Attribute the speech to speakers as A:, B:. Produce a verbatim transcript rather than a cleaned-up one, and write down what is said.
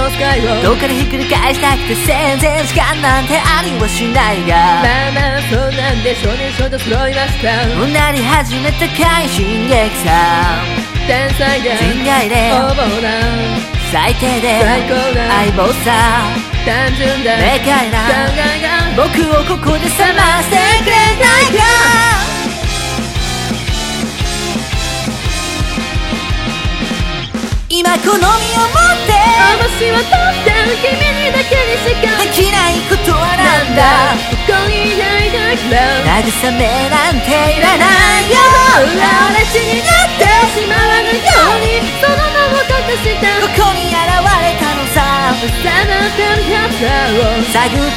A: のスカイを
B: どっかでひっくり返したくて全然時間なんてありはしないが、
A: まあまあそうなんで少年少女揃いました。
B: なり始めた快進撃さ、
A: 天才で
B: 人外で
A: 横暴な
B: 最低で
A: 最高な
B: 相棒さ、
A: 単純で
B: 明快な
A: 考えが
B: 僕をここで覚ましてくれないか。今この身をもって
A: 面を取って君にだけにしか
B: できないことはなんだ。
A: ここにいないだから
B: 慰めなんていらないよ。
A: 俺地になってしまわぬようにその名を隠した
B: ここに現れたのさ、
A: さまってるやつを
B: 探っ